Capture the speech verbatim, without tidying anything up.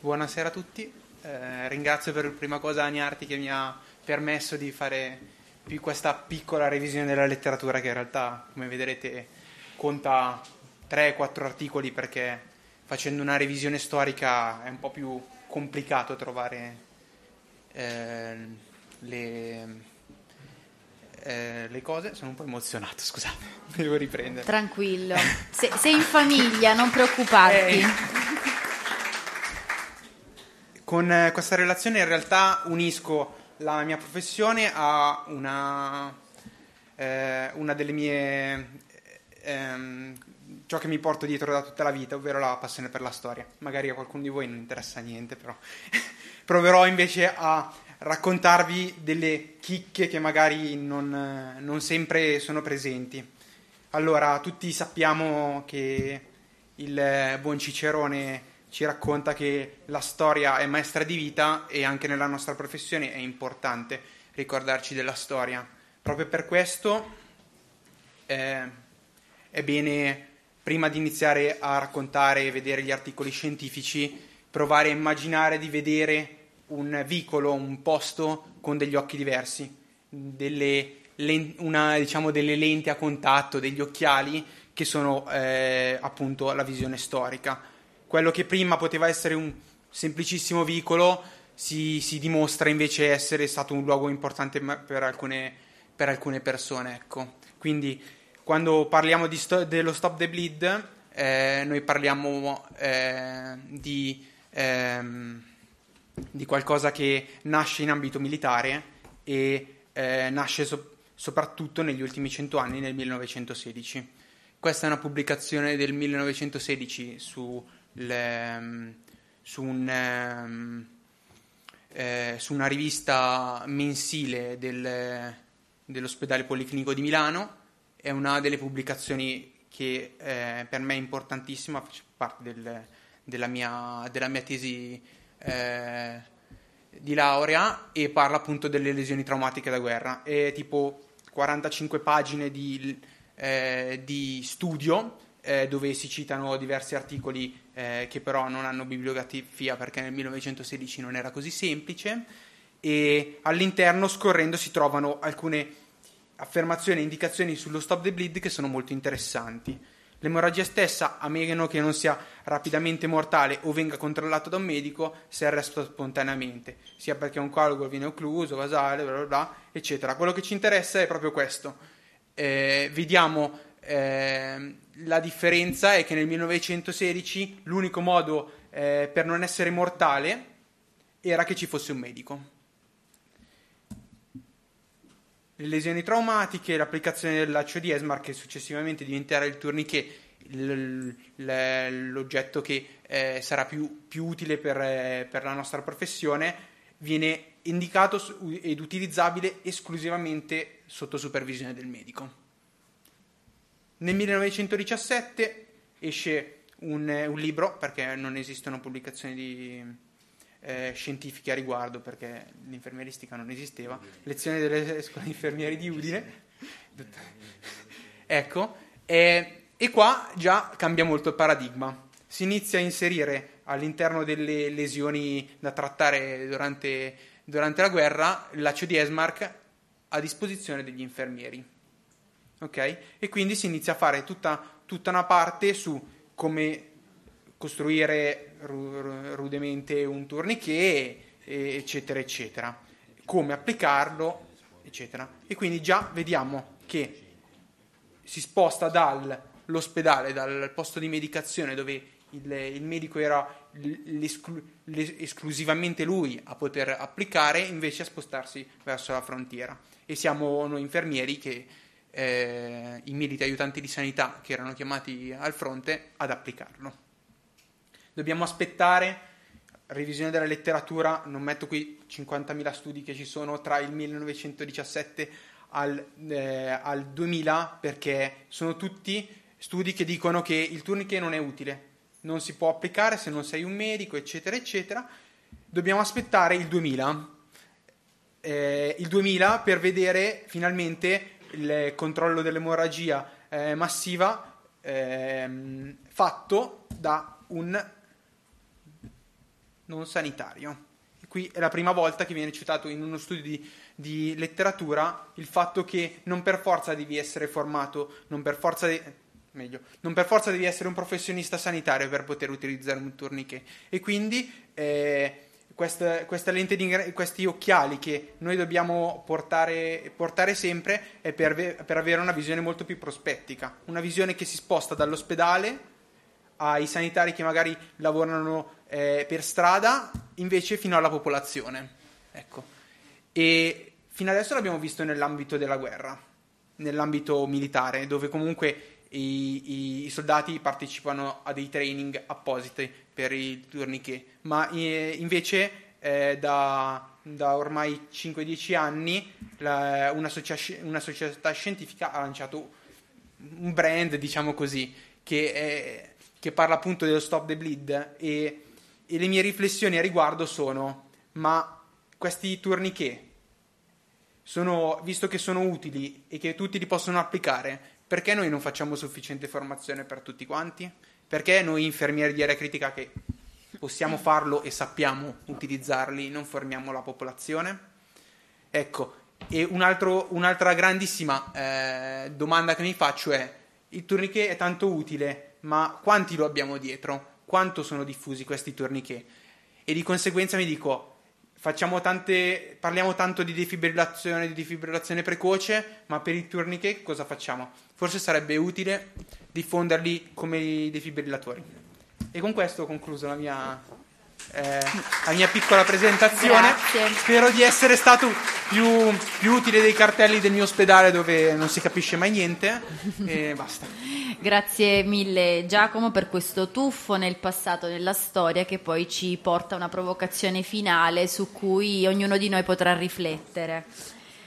Buonasera a tutti, eh, ringrazio per prima cosa Agnarti che mi ha permesso di fare più questa piccola revisione della letteratura che in realtà, come vedrete, conta tre quattro articoli, perché facendo una revisione storica è un po' più complicato trovare eh, le, eh, le cose. Sono un po' emozionato, scusate, devo riprendere. Tranquillo, Se, sei in famiglia, non preoccuparti. Eh, Con questa relazione in realtà unisco la mia professione a una, eh, una delle mie, ehm, ciò che mi porto dietro da tutta la vita, ovvero la passione per la storia. Magari a qualcuno di voi non interessa niente, però proverò invece a raccontarvi delle chicche che magari non, non sempre sono presenti. Allora, tutti sappiamo che il buon Cicerone ci racconta che la storia è maestra di vita, e anche nella nostra professione è importante ricordarci della storia. Proprio per questo eh, è bene, prima di iniziare a raccontare e vedere gli articoli scientifici, provare a immaginare di vedere un vicolo, un posto con degli occhi diversi, delle, una, diciamo, delle lenti a contatto, degli occhiali che sono eh, appunto la visione storica. Quello che prima poteva essere un semplicissimo vicolo si, si dimostra invece essere stato un luogo importante per alcune, per alcune persone. Ecco. Quindi quando parliamo di sto, dello Stop the Bleed, eh, noi parliamo eh, di, ehm, di qualcosa che nasce in ambito militare e eh, nasce so, soprattutto negli ultimi cento anni, nel millenovecentosedici. Questa è una pubblicazione del millenovecentosedici su Le, su, un, eh, su una rivista mensile del, dell'ospedale Policlinico di Milano. È una delle pubblicazioni che eh, per me è importantissima, fa parte del, della, mia, della mia tesi eh, di laurea, e parla appunto delle lesioni traumatiche da guerra. È tipo quarantacinque pagine di, eh, di studio, Eh, dove si citano diversi articoli eh, che però non hanno bibliografia, perché nel millenovecentosedici non era così semplice, e all'interno, scorrendo, si trovano alcune affermazioni e indicazioni sullo Stop the Bleed che sono molto interessanti. L'emorragia stessa, a meno che non sia rapidamente mortale o venga controllato da un medico, si arresta spontaneamente, sia perché un coagulo viene occluso, vasale, bla bla bla, eccetera. Quello che ci interessa è proprio questo. Eh, vediamo Eh, la differenza è che nel millenovecentosedici l'unico modo eh, per non essere mortale era che ci fosse un medico. Le lesioni traumatiche, l'applicazione del laccio di Esmar, che successivamente diventerà il tourniquet, l- l- l'oggetto che eh, sarà più, più utile per, eh, per la nostra professione, viene indicato ed utilizzabile esclusivamente sotto supervisione del medico. Nel millenovecentodiciassette esce un, un libro, perché non esistono pubblicazioni di, eh, scientifiche a riguardo, perché l'infermieristica non esisteva, Lezioni delle scuole infermieri di Udine. Ecco, e, e qua già cambia molto il paradigma. Si inizia a inserire all'interno delle lesioni da trattare durante, durante la guerra il laccio di Esmark a disposizione degli infermieri. Okay? E quindi si inizia a fare tutta, tutta una parte su come costruire ru- rudemente un tourniquet, eccetera, eccetera, come applicarlo, eccetera. E quindi già vediamo che si sposta dall'ospedale, dal posto di medicazione, dove il, il medico era l'esclu- l'es- esclusivamente lui a poter applicare, invece a spostarsi verso la frontiera. E siamo noi infermieri che Eh, i militi aiutanti di sanità, che erano chiamati al fronte, ad applicarlo. Dobbiamo aspettare, revisione della letteratura, non metto qui cinquantamila studi che ci sono tra il millenovecentodiciassette al, eh, al duemila, perché sono tutti studi che dicono che il tourniquet non è utile, non si può applicare se non sei un medico, eccetera, eccetera. Dobbiamo aspettare il duemila, eh, il duemila per vedere finalmente il controllo dell'emorragia eh, massiva, eh, fatto da un, non sanitario. E qui è la prima volta che viene citato in uno studio di, di letteratura il fatto che non per forza devi essere formato, non per forza de- meglio, non per forza devi essere un professionista sanitario per poter utilizzare un tourniquet. E quindi eh, questa, questa lente di ingra- questi occhiali che noi dobbiamo portare, portare sempre è per, per avere una visione molto più prospettica, una visione che si sposta dall'ospedale ai sanitari che magari lavorano eh, per strada, invece fino alla popolazione. Ecco. E fino adesso l'abbiamo visto nell'ambito della guerra, nell'ambito militare, dove comunque i, i soldati partecipano a dei training appositi per il tourniquet, ma eh, invece eh, da, da ormai cinque dieci anni la, una, socia- una società scientifica ha lanciato un brand, diciamo così, che è che parla appunto dello Stop the Bleed, e, e le mie riflessioni a riguardo sono: ma questi tourniquet, sono, visto che sono utili e che tutti li possono applicare, perché noi non facciamo sufficiente formazione per tutti quanti? Perché noi infermieri di area critica, che possiamo farlo e sappiamo utilizzarli, non formiamo la popolazione? Ecco, e un altro, un'altra grandissima eh, domanda che mi faccio è: il tourniquet è tanto utile, ma quanti lo abbiamo dietro? Quanto sono diffusi questi tourniquet? E di conseguenza mi dico, facciamo tante, parliamo tanto di defibrillazione, di defibrillazione precoce, ma per i tourniquet cosa facciamo? Forse sarebbe utile diffonderli come i defibrillatori. E con questo ho concluso la mia, eh, la mia piccola presentazione. Grazie. Spero di essere stato più, più utile dei cartelli del mio ospedale, dove non si capisce mai niente, e basta. Grazie mille Giacomo per questo tuffo nel passato, nella storia, che poi ci porta a una provocazione finale su cui ognuno di noi potrà riflettere.